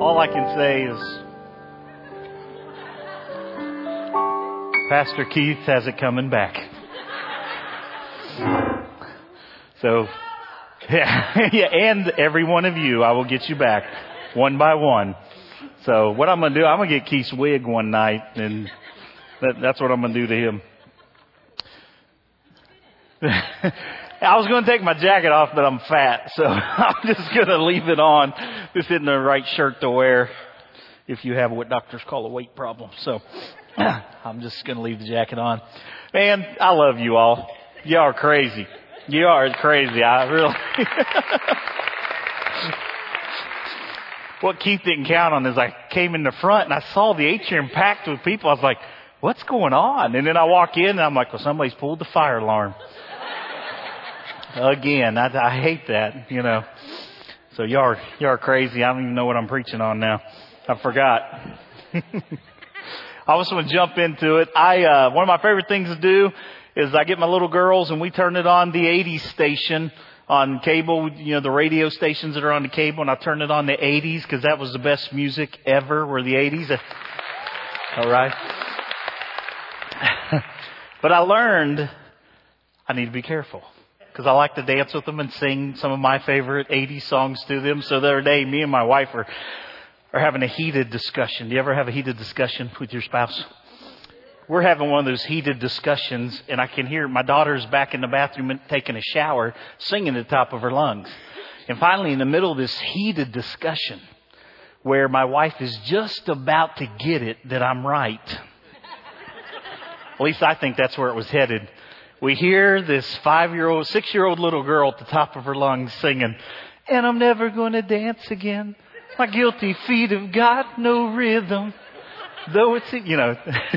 All I can say is Pastor Keith has it coming back. So, yeah, and every one of you, I will get you back one by one. So what I'm going to do, I'm going to get Keith's wig one night, and that's what I'm going to do to him. I was going to take my jacket off, but I'm fat, so I'm just going to leave it on. This isn't the right shirt to wear if you have what doctors call a weight problem. So I'm just going to leave the jacket on. Man, I love you all. You are crazy. You are crazy. I really... What Keith didn't count on is I came in the front and I saw the atrium packed with people. I was like, what's going on? And then I walk in and I'm like, well, somebody's pulled the fire alarm. Again, I hate that, you know. So y'all are crazy. I don't even know what I'm preaching on now. I forgot. I just want to jump into it. One of my favorite things to do is I get my little girls and we turn it on the 80s station on cable, you know, the radio stations that are on the cable, and I turn it on the 80s because that was the best music ever, were the 80s. All right. But I learned I need to be careful because I like to dance with them and sing some of my favorite 80s songs to them. So the other day, me and my wife are having a heated discussion. Do you ever have a heated discussion with your spouse? We're having one of those heated discussions, and I can hear my daughter's back in the bathroom taking a shower, singing at the top of her lungs. And finally, in the middle of this heated discussion, where my wife is just about to get it that I'm right. At least I think that's where it was headed. We hear this 6-year-old little girl at the top of her lungs singing, and I'm never going to dance again. My guilty feet have got no rhythm. Though it's, you know...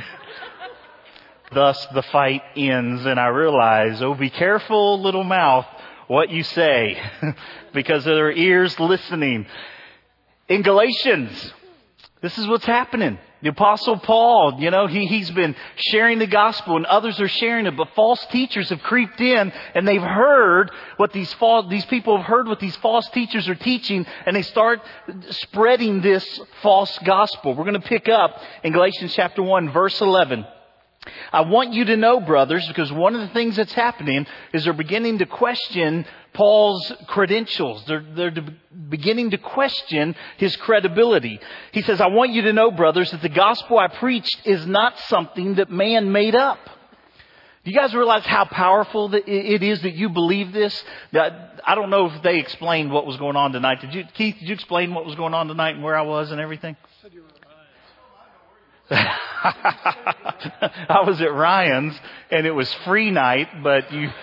Thus the fight ends, and I realize, oh, be careful, little mouth, what you say, because there are ears listening. In Galatians, this is what's happening. The Apostle Paul, you know, he's been sharing the gospel, and others are sharing it, but false teachers have creeped in, and they've heard what these people have heard what these false teachers are teaching, and they start spreading this false gospel. We're going to pick up in Galatians chapter 1, verse 11. I want you to know, brothers, because one of the things that's happening is they're beginning to question Paul's credentials. They're beginning to question his credibility. He says, I want you to know, brothers, that the gospel I preached is not something that man made up. Do you guys realize how powerful it is that you believe this? I don't know if they explained what was going on tonight. Keith, did you explain what was going on tonight and where I was and everything? I was at Ryan's and it was free night, but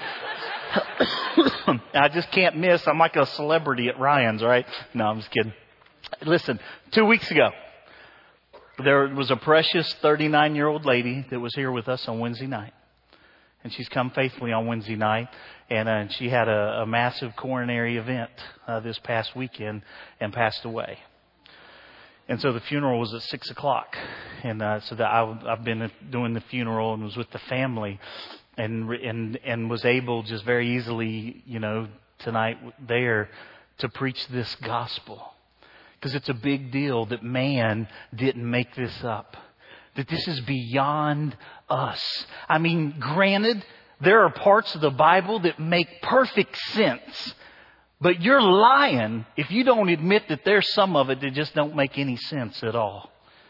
I just can't miss. I'm like a celebrity at Ryan's, right? No, I'm just kidding. Listen, 2 weeks ago, there was a precious 39-year-old lady that was here with us on Wednesday night. And she's come faithfully on Wednesday night. And she had a massive coronary event this past weekend and passed away. And so the funeral was at 6:00. And so that I've been doing the funeral and was with the family and was able just very easily, you know, tonight there to preach this gospel. Because it's a big deal that man didn't make this up. That this is beyond us. I mean, granted, there are parts of the Bible that make perfect sense. But you're lying if you don't admit that there's some of it that just don't make any sense at all.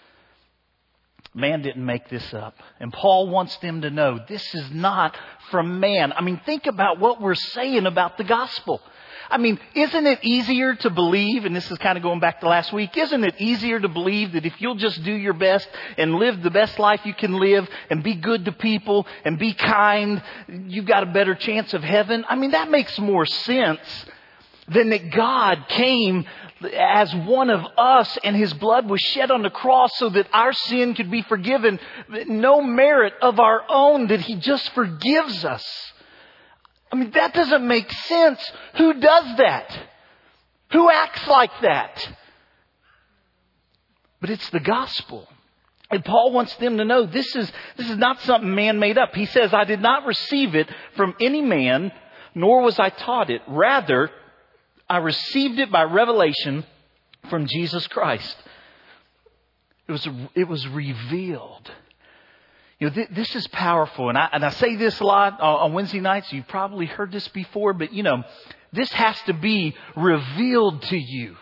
Man didn't make this up. And Paul wants them to know this is not from man. I mean, think about what we're saying about the gospel. I mean, isn't it easier to believe, and this is kind of going back to last week, isn't it easier to believe that if you'll just do your best and live the best life you can live and be good to people and be kind, you've got a better chance of heaven? I mean, that makes more sense than that God came as one of us and His blood was shed on the cross so that our sin could be forgiven. No merit of our own, that He just forgives us. I mean, that doesn't make sense. Who does that? Who acts like that? But it's the gospel. And Paul wants them to know this is not something man made up. He says, I did not receive it from any man, nor was I taught it. Rather, I received it by revelation from Jesus Christ. It was revealed. This is powerful. And I say this a lot on Wednesday nights. You've probably heard this before, but this has to be revealed to you.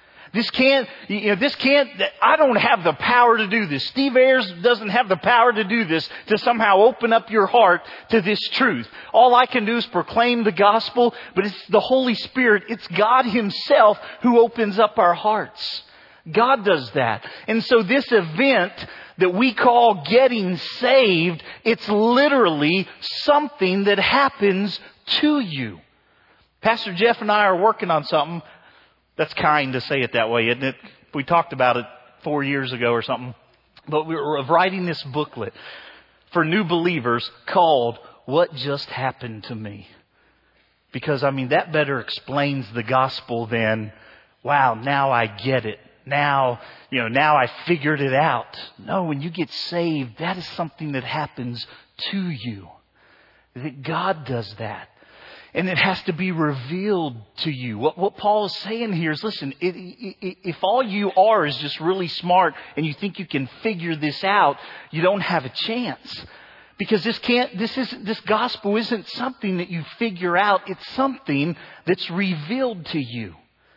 I don't have the power to do this. Steve Ayers doesn't have the power to do this, to somehow open up your heart to this truth. All I can do is proclaim the gospel, but it's the Holy Spirit. It's God Himself who opens up our hearts. God does that. And so this event that we call getting saved, it's literally something that happens to you. Pastor Jeff and I are working on something. That's kind to say it that way, isn't it? We talked about it 4 years ago or something. But we were writing this booklet for new believers called What Just Happened to Me. Because, that better explains the gospel than, wow, now I get it. Now I figured it out. No, when you get saved, that is something that happens to you. That God does that. And it has to be revealed to you. What Paul is saying here is, listen, if all you are is just really smart and you think you can figure this out, you don't have a chance. Because this gospel isn't something that you figure out. It's something that's revealed to you.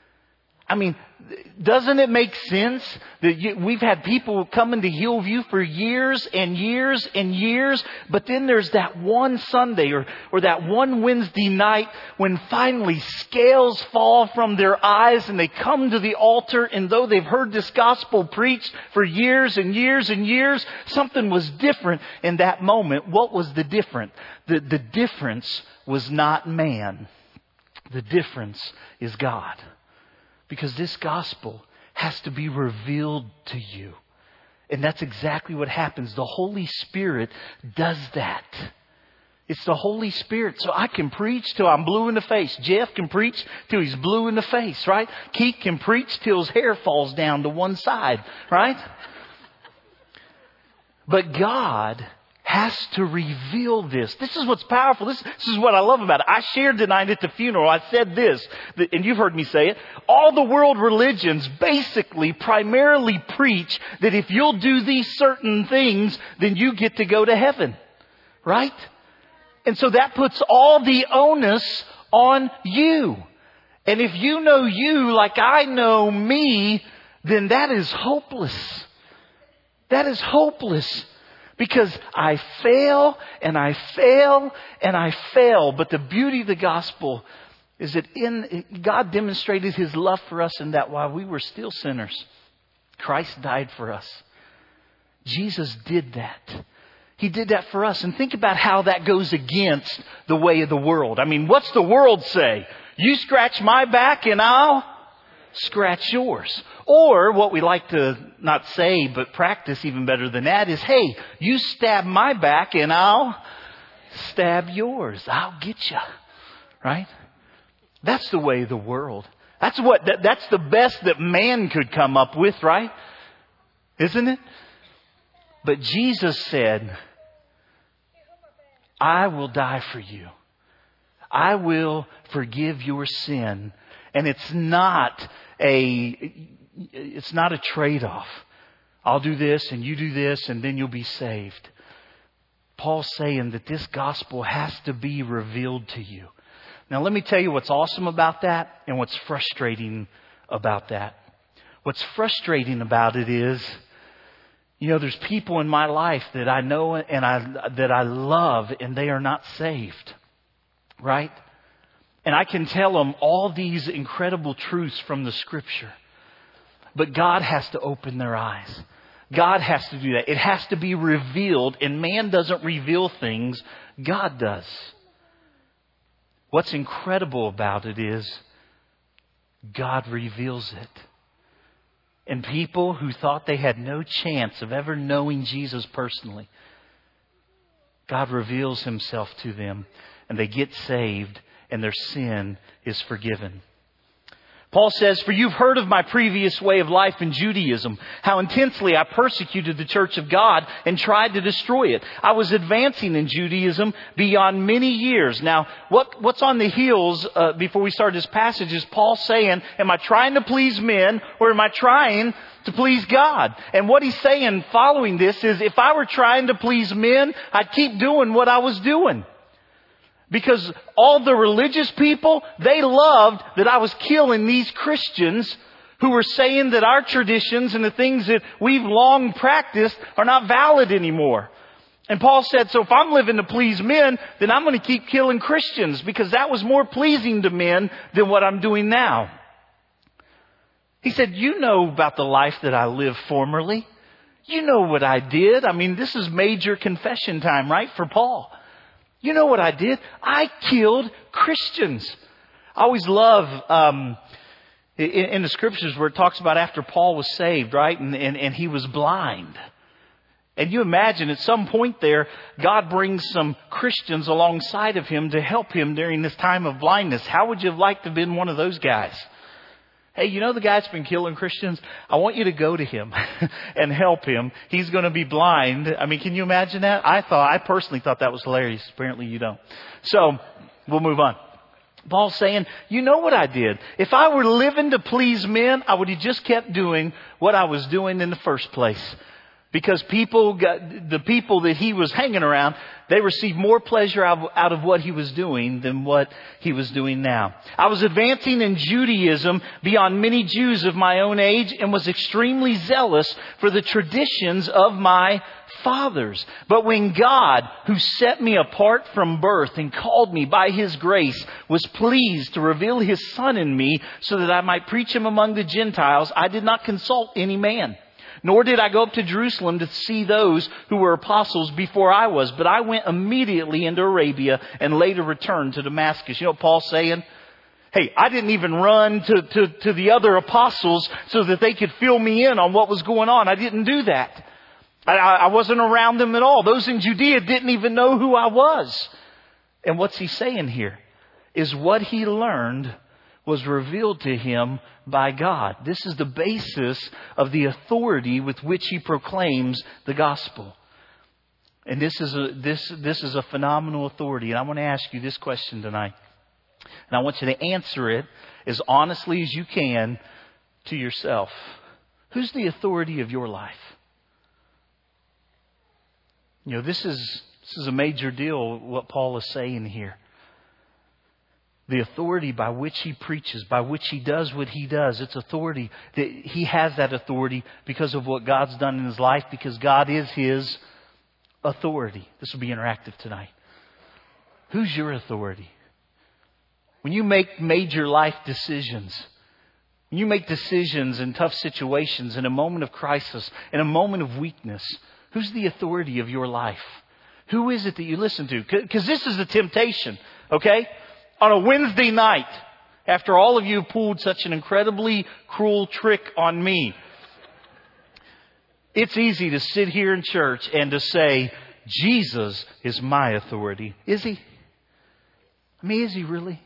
Doesn't it make sense that we've had people coming to Hillview for years and years and years, but then there's that one Sunday or that one Wednesday night when finally scales fall from their eyes and they come to the altar, and though they've heard this gospel preached for years and years and years, something was different in that moment. What was the difference? The difference was not man. The difference is God. Because this gospel has to be revealed to you. And that's exactly what happens. The Holy Spirit does that. It's the Holy Spirit. So I can preach till I'm blue in the face. Jeff can preach till he's blue in the face, right? Keith can preach till his hair falls down to one side, right? But God has to reveal this. This is what's powerful. This is what I love about it. I shared tonight at the funeral. I said this, and you've heard me say it. All the world religions basically primarily preach that if you'll do these certain things, then you get to go to heaven. Right? And so that puts all the onus on you. And if you know you like I know me, then that is hopeless. That is hopeless. Because I fail and I fail and I fail. But the beauty of the gospel is that God demonstrated His love for us in that while we were still sinners, Christ died for us. Jesus did that. He did that for us. And think about how that goes against the way of the world. What's the world say? You scratch my back and I'll scratch yours. Or what we like to not say but practice even better than that is, hey, you stab my back and I'll stab yours. I'll get you. Right? That's the way of the world. That's the best that man could come up with, right? Isn't it? But Jesus said, I will die for you. I will forgive your sin. And it's not a trade-off. I'll do this and you do this and then you'll be saved. Paul's saying that this gospel has to be revealed to you. Now let me tell you what's awesome about that and what's frustrating about that. What's frustrating about it is, there's people in my life that I know and that I love, and they are not saved. Right? And I can tell them all these incredible truths from the Scripture. But God has to open their eyes. God has to do that. It has to be revealed. And man doesn't reveal things. God does. What's incredible about it is God reveals it. And people who thought they had no chance of ever knowing Jesus personally, God reveals Himself to them. And they get saved. And their sin is forgiven. Paul says, "For you've heard of my previous way of life in Judaism, how intensely I persecuted the church of God and tried to destroy it. I was advancing in Judaism beyond many years." Now, what's on the heels before we start this passage is Paul saying, am I trying to please men or am I trying to please God? And what he's saying following this is, if I were trying to please men, I'd keep doing what I was doing. Because all the religious people, they loved that I was killing these Christians who were saying that our traditions and the things that we've long practiced are not valid anymore. And Paul said, so if I'm living to please men, then I'm going to keep killing Christians because that was more pleasing to men than what I'm doing now. He said, you know about the life that I lived formerly. You know what I did. I mean, this is major confession time, right, for Paul. You know what I did? I killed Christians. I always love in the scriptures where it talks about after Paul was saved, right? And he was blind. And you imagine at some point there, God brings some Christians alongside of him to help him during this time of blindness. How would you have liked to have been one of those guys? Hey, you know the guy that's been killing Christians? I want you to go to him and help him. He's going to be blind. I mean, can you imagine that? I personally thought that was hilarious. Apparently you don't. So, we'll move on. Paul's saying, you know what I did. If I were living to please men, I would have just kept doing what I was doing in the first place. Because the people that he was hanging around, they received more pleasure out of what he was doing than what he was doing now. I was advancing in Judaism beyond many Jews of my own age and was extremely zealous for the traditions of my fathers. But when God, who set me apart from birth and called me by His grace, was pleased to reveal His Son in me so that I might preach Him among the Gentiles, I did not consult any man. Nor did I go up to Jerusalem to see those who were apostles before I was. But I went immediately into Arabia and later returned to Damascus. You know what Paul's saying? Hey, I didn't even run to the other apostles so that they could fill me in on what was going on. I didn't do that. I wasn't around them at all. Those in Judea didn't even know who I was. And what's he saying here? Is what he learned was revealed to him by God. This is the basis of the authority with which he proclaims the gospel. And this is a phenomenal authority. And I want to ask you this question tonight. And I want you to answer it as honestly as you can to yourself. Who's the authority of your life? You know, this is a major deal, what Paul is saying here. The authority by which he preaches, by which he does what he does. It's authority. That he has that authority because of what God's done in his life, because God is his authority. This will be interactive tonight. Who's your authority? When you make major life decisions, when you make decisions in tough situations, in a moment of crisis, in a moment of weakness, who's the authority of your life? Who is it that you listen to? Because this is a temptation, okay? On a Wednesday night, after all of you have pulled such an incredibly cruel trick on me, it's easy to sit here in church and to say, Jesus is my authority. Is he? I mean, is he really?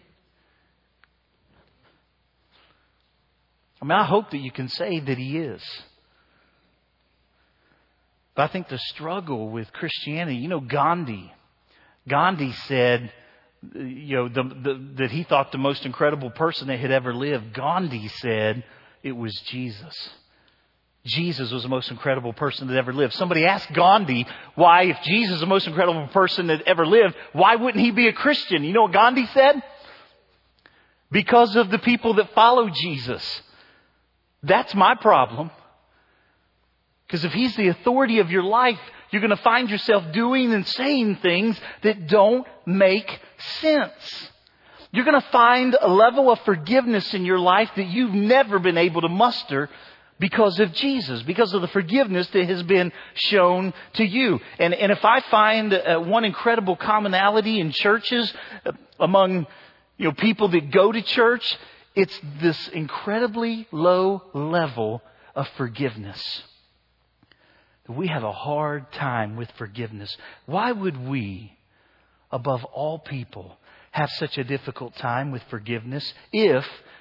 I mean, I hope that you can say that he is. But I think the struggle with Christianity, you know, Gandhi said, you know, that he thought the most incredible person that had ever lived. Gandhi said it was Jesus. Jesus was the most incredible person that ever lived. Somebody asked Gandhi why, if Jesus is the most incredible person that ever lived, why wouldn't he be a Christian? You know what Gandhi said? Because of the people that follow Jesus. That's my problem. Because if he's the authority of your life, you're going to find yourself doing and saying things that don't make sense. You're going to find a level of forgiveness in your life that you've never been able to muster because of Jesus, because of the forgiveness that has been shown to you. And if I find one incredible commonality in churches among, you know, people that go to church, it's this incredibly low level of forgiveness. We have a hard time with forgiveness. Why would we, above all people, have such a difficult time with forgiveness if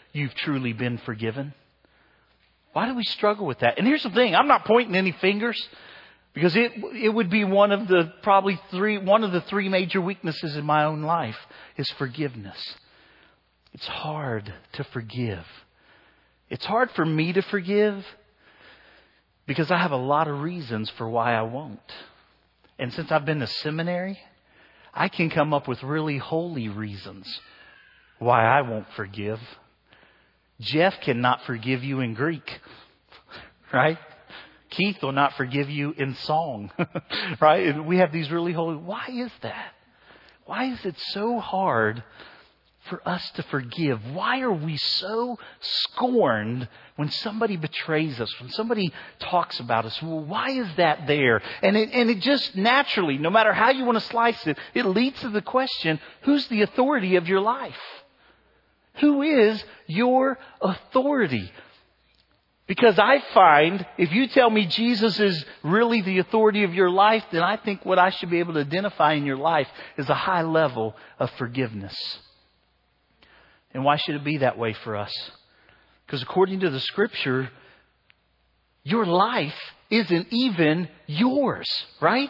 you've truly been forgiven? Why do we struggle with that? And here's the thing. I'm not pointing any fingers, because it would be one of the three major weaknesses in my own life is forgiveness. It's hard to forgive. It's hard for me to forgive because I have a lot of reasons for why I won't. And since I've been to seminary, I can come up with really holy reasons why I won't forgive. Jeff cannot forgive you in Greek, right? Keith will not forgive you in song, right? And we have these really holy. Why is that? Why is it so hard for us to forgive? Why are we so scorned when somebody betrays us, when somebody talks about us? Well, why is that there? And it just naturally, no matter how you want to slice it, it leads to the question, who's the authority of your life? Who is your authority? Because I find if you tell me Jesus is really the authority of your life, then I think what I should be able to identify in your life is a high level of forgiveness. And why should it be that way for us? Because according to the Scripture, your life isn't even yours, right?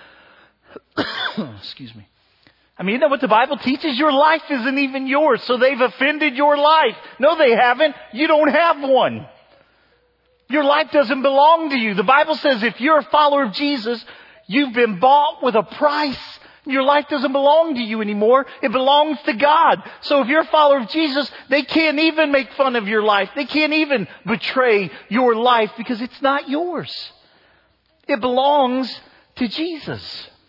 Excuse me. I mean, you know what the Bible teaches? Your life isn't even yours. So they've offended your life. No, they haven't. You don't have one. Your life doesn't belong to you. The Bible says if you're a follower of Jesus, you've been bought with a price. Your life doesn't belong to you anymore. It belongs to God. So if you're a follower of Jesus, they can't even make fun of your life. They can't even betray your life because it's not yours. It belongs to Jesus.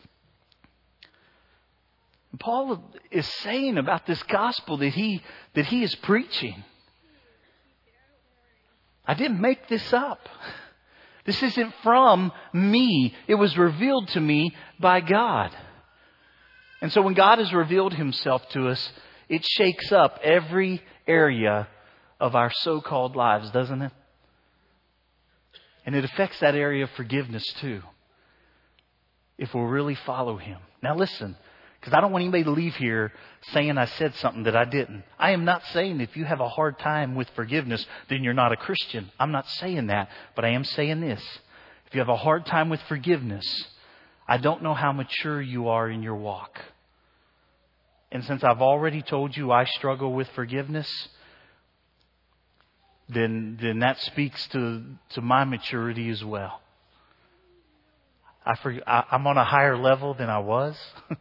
Paul is saying about this gospel that he is preaching. I didn't make this up. This isn't from me. It was revealed to me by God. And so when God has revealed himself to us, it shakes up every area of our so-called lives, doesn't it? And it affects that area of forgiveness too, if we'll really follow him. Now listen, because I don't want anybody to leave here saying I said something that I didn't. I am not saying if you have a hard time with forgiveness, then you're not a Christian. I'm not saying that, but I am saying this. If you have a hard time with forgiveness, I don't know how mature you are in your walk. And since I've already told you I struggle with forgiveness, then that speaks to my maturity as well. I'm on a higher level than I was.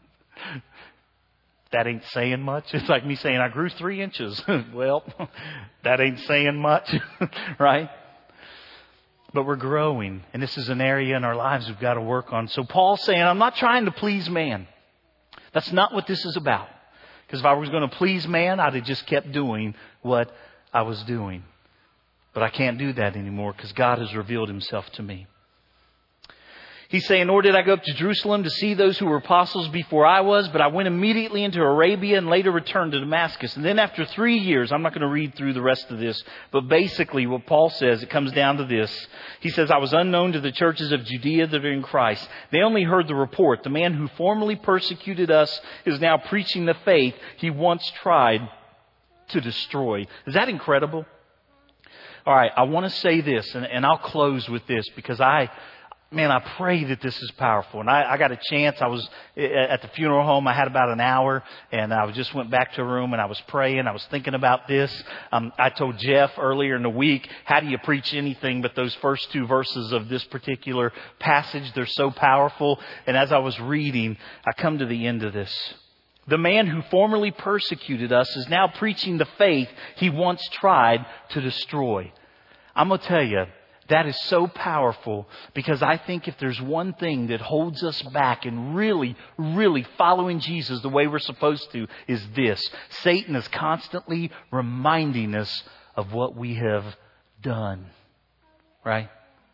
That ain't saying much. It's like me saying I grew 3 inches. Well, that ain't saying much, right? But we're growing, and this is an area in our lives we've got to work on. So Paul's saying, I'm not trying to please man. That's not what this is about. Because if I was going to please man, I'd have just kept doing what I was doing. But I can't do that anymore because God has revealed himself to me. He's saying, nor did I go up to Jerusalem to see those who were apostles before I was, but I went immediately into Arabia and later returned to Damascus. And then after 3 years, I'm not going to read through the rest of this, but basically what Paul says, it comes down to this. He says, I was unknown to the churches of Judea that are in Christ. They only heard the report. The man who formerly persecuted us is now preaching the faith he once tried to destroy. Is that incredible? All right, I want to say this, and I'll close with this because I pray that this is powerful. And I got a chance. I was at the funeral home. I had about an hour, and I just went back to a room, and I was praying. I was thinking about this. I told Jeff earlier in the week, how do you preach anything but those first 2 verses of this particular passage? They're so powerful. And as I was reading, I come to the end of this. The man who formerly persecuted us is now preaching the faith he once tried to destroy. I'm going to tell you, that is so powerful because I think if there's one thing that holds us back and really, really following Jesus the way we're supposed to is this. Satan is constantly reminding us of what we have done. Right?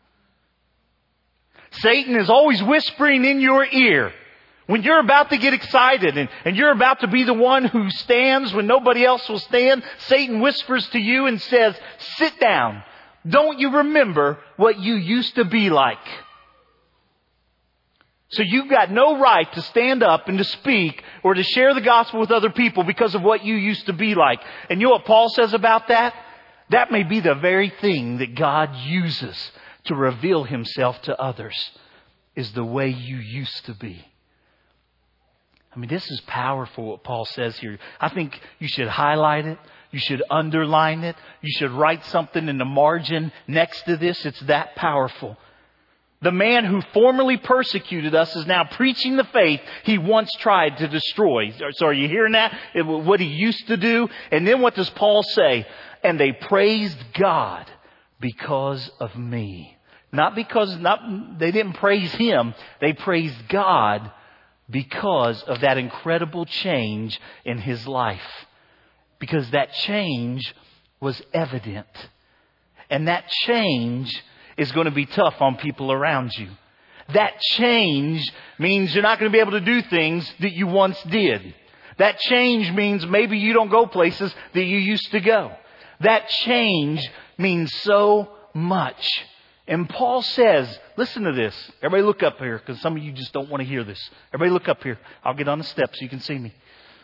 Satan is always whispering in your ear. When you're about to get excited and you're about to be the one who stands when nobody else will stand, Satan whispers to you and says, sit down. Don't you remember what you used to be like? So you've got no right to stand up and to speak or to share the gospel with other people because of what you used to be like. And you know what Paul says about that? That may be the very thing that God uses to reveal himself to others, is the way you used to be. I mean, this is powerful what Paul says here. I think you should highlight it. You should underline it. You should write something in the margin next to this. It's that powerful. The man who formerly persecuted us is now preaching the faith he once tried to destroy. So are you hearing that? What he used to do? And then what does Paul say? And they praised God because of me. They didn't praise him. They praised God because of that incredible change in his life. Because that change was evident. And that change is going to be tough on people around you. That change means you're not going to be able to do things that you once did. That change means maybe you don't go places that you used to go. That change means so much. And Paul says, listen to this. Everybody look up here, because some of you just don't want to hear this. Everybody look up here. I'll get on the steps so you can see me.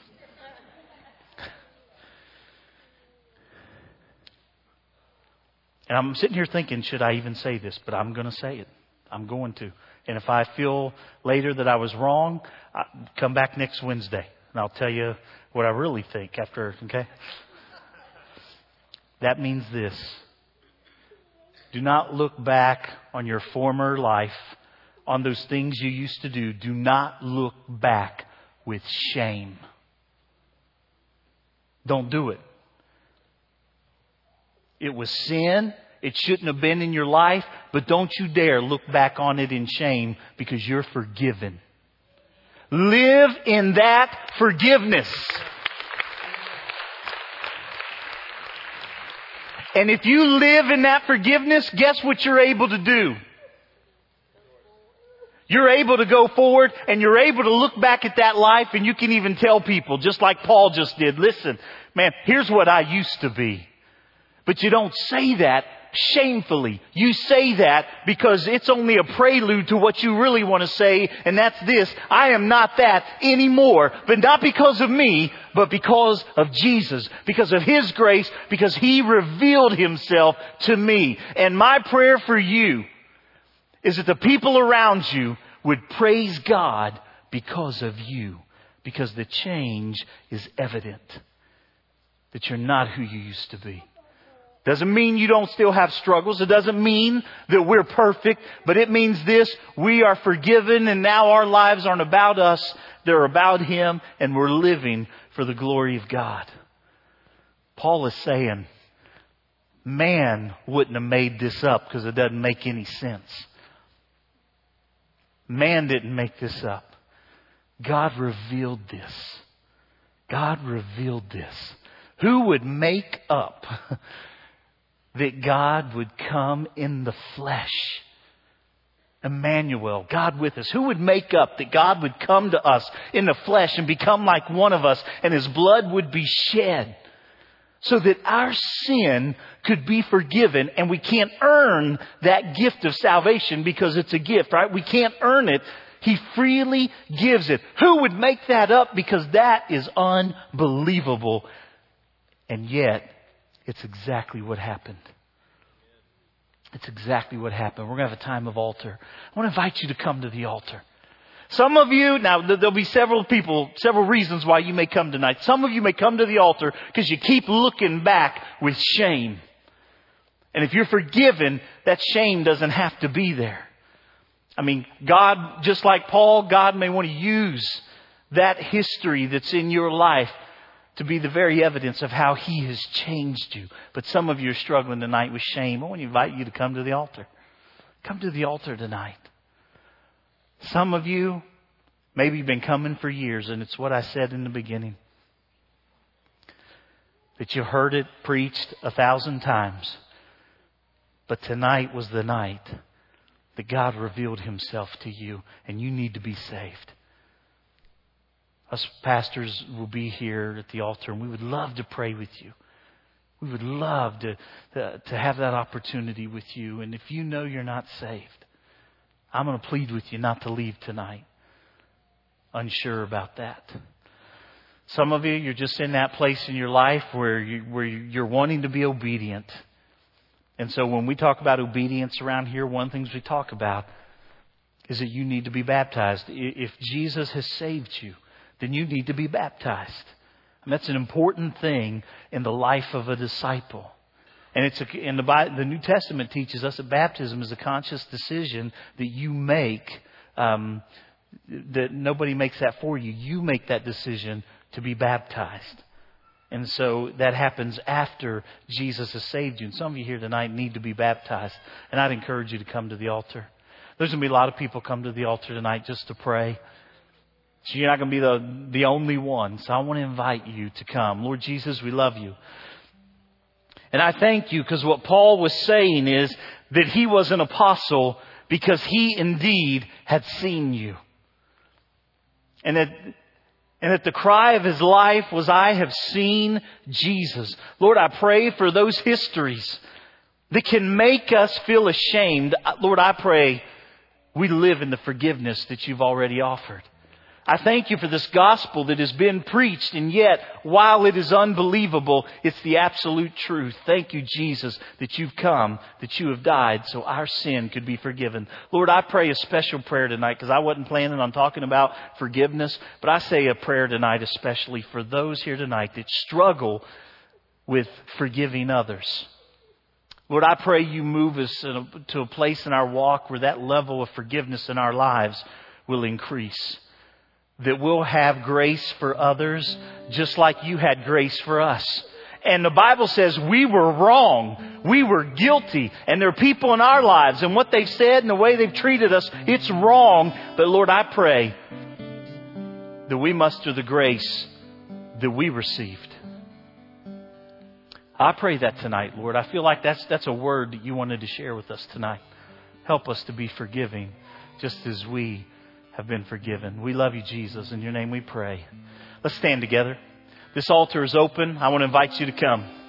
And I'm sitting here thinking, should I even say this? But I'm going to say it. I'm going to. And if I feel later that I was wrong, I'll come back next Wednesday. And I'll tell you what I really think after, okay? That means this. Do not look back on your former life, on those things you used to do. Do not look back with shame. Don't do it. It was sin. It shouldn't have been in your life. But don't you dare look back on it in shame, because you're forgiven. Live in that forgiveness. And if you live in that forgiveness, guess what you're able to do? You're able to go forward, and you're able to look back at that life, and you can even tell people, just like Paul just did, listen, man, here's what I used to be. But you don't say that shamefully. You say that because it's only a prelude to what you really want to say. And that's this: I am not that anymore. But not because of me, but because of Jesus. Because of His grace. Because He revealed Himself to me. And my prayer for you is that the people around you would praise God because of you. Because the change is evident. That you're not who you used to be. Doesn't mean you don't still have struggles. It doesn't mean that we're perfect. But it means this: we are forgiven, and now our lives aren't about us. They're about Him, and we're living for the glory of God. Paul is saying, man wouldn't have made this up because it doesn't make any sense. Man didn't make this up. God revealed this. God revealed this. Who would make up that God would come in the flesh? Emmanuel, God with us. Who would make up that God would come to us in the flesh and become like one of us, and His blood would be shed so that our sin could be forgiven? And we can't earn that gift of salvation because it's a gift, right? We can't earn it. He freely gives it. Who would make that up? Because that is unbelievable. And yet, it's exactly what happened. It's exactly what happened. We're going to have a time of altar. I want to invite you to come to the altar. Some of you, now there'll be several reasons why you may come tonight. Some of you may come to the altar because you keep looking back with shame. And if you're forgiven, that shame doesn't have to be there. I mean, God, just like Paul, God may want to use that history that's in your life to be the very evidence of how He has changed you. But some of you are struggling tonight with shame. I want to invite you to come to the altar. Come to the altar tonight. Some of you, maybe you've been coming for years, and it's what I said in the beginning. That you heard it preached 1,000 times. But tonight was the night that God revealed Himself to you, and you need to be saved. Us pastors will be here at the altar, and we would love to pray with you. We would love to have that opportunity with you. And if you know you're not saved, I'm going to plead with you not to leave tonight unsure about that. Some of you, you're just in that place in your life where you're wanting to be obedient. And so when we talk about obedience around here, one of the things we talk about is that you need to be baptized. If Jesus has saved you, then you need to be baptized. And that's an important thing in the life of a disciple. And the New Testament teaches us that baptism is a conscious decision that you make, that nobody makes that for you. You make that decision to be baptized. And so that happens after Jesus has saved you. And some of you here tonight need to be baptized. And I'd encourage you to come to the altar. There's going to be a lot of people come to the altar tonight just to pray. So you're not going to be the only one. So I want to invite you to come. Lord Jesus, we love you. And I thank you because what Paul was saying is that he was an apostle because he indeed had seen you. And that the cry of his life was, I have seen Jesus. Lord, I pray for those histories that can make us feel ashamed. Lord, I pray we live in the forgiveness that you've already offered. I thank you for this gospel that has been preached, and yet, while it is unbelievable, it's the absolute truth. Thank you, Jesus, that you've come, that you have died, so our sin could be forgiven. Lord, I pray a special prayer tonight, because I wasn't planning on talking about forgiveness, but I say a prayer tonight especially for those here tonight that struggle with forgiving others. Lord, I pray you move us to a place in our walk where that level of forgiveness in our lives will increase. That we'll have grace for others just like you had grace for us. And the Bible says we were wrong. We were guilty. And there are people in our lives and what they've said and the way they've treated us, it's wrong. But Lord, I pray that we muster the grace that we received. I pray that tonight, Lord. I feel like that's a word that you wanted to share with us tonight. Help us to be forgiving just as we have been forgiven. We love you, Jesus. In your name we pray. Let's stand together. This altar is open. I want to invite you to come.